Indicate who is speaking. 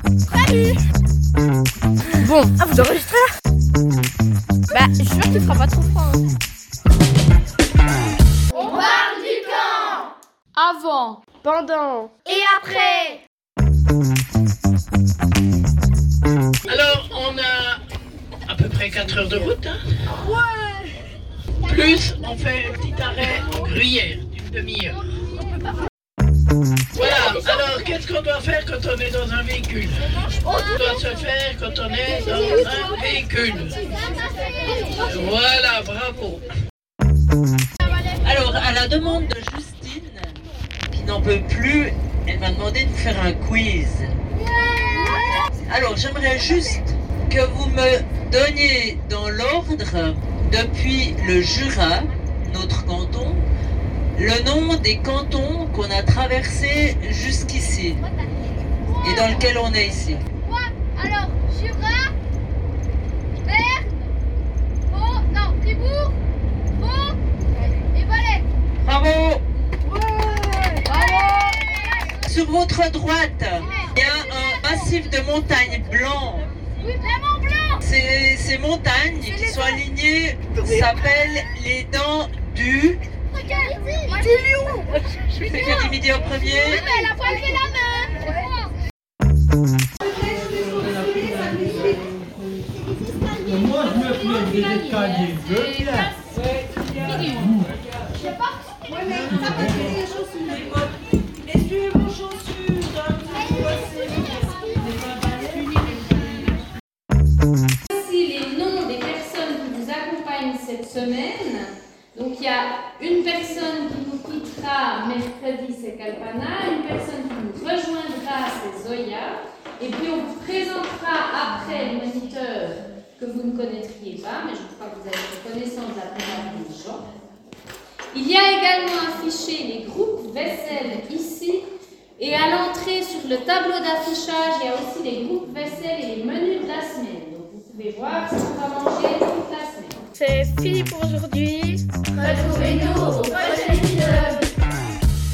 Speaker 1: Salut. Bon, vous enregistrez là? Bah, je suis sûre qu'il fera pas trop froid.
Speaker 2: On parle du camp.
Speaker 1: Avant,
Speaker 2: Pendant et après.
Speaker 3: Alors, on a à peu près 4 heures de route, hein? Ouais. Plus, on fait un petit arrêt en gruyère d'une demi-heure. Voilà, alors qu'est-ce qu'on doit faire quand on est dans un véhicule? On doit se faire quand on est dans un véhicule. Voilà, bravo.
Speaker 4: Alors, à la demande de Justine, qui n'en peut plus, elle m'a demandé de faire un quiz. Alors, j'aimerais juste que vous me donniez dans l'ordre, depuis le Jura, notre canton, le nom des cantons qu'on a traversés jusqu'ici et dans lequel on est ici.
Speaker 2: Alors, Jura, Berne, Fribourg, Vaud et Valais.
Speaker 4: Bravo! Sur votre droite, il y a un massif de montagnes blancs.
Speaker 2: Oui, vraiment blanc.
Speaker 4: Ces montagnes qui sont alignées s'appellent les dents du
Speaker 2: lion.
Speaker 4: C'est qui a dit midi au premier?
Speaker 2: Oui, mais elle a pas levé la main.
Speaker 5: Moi, je me fais des escaliers, je plains.
Speaker 2: Ouais, mais ça peut être les chaussures.
Speaker 6: Essuyez vos chaussures,
Speaker 7: Voici les noms des personnes qui nous accompagnent cette semaine. Donc il y a une personne qui nous quittera mercredi, c'est Kalpana, une personne qui nous rejoindra, c'est Zoya, et puis on vous présentera après le moniteur que vous ne connaîtriez pas, mais je crois que vous avez connaissance de la plupart des gens. Il y a également affiché les groupes vaisselle ici, et à l'entrée sur le tableau d'affichage, il y a aussi les groupes vaisselle et les menus de la semaine. Donc vous pouvez voir ce qu'on va manger toute la semaine.
Speaker 1: c'est fini pour aujourd'hui.
Speaker 2: Retrouvez-nous au prochain épisode.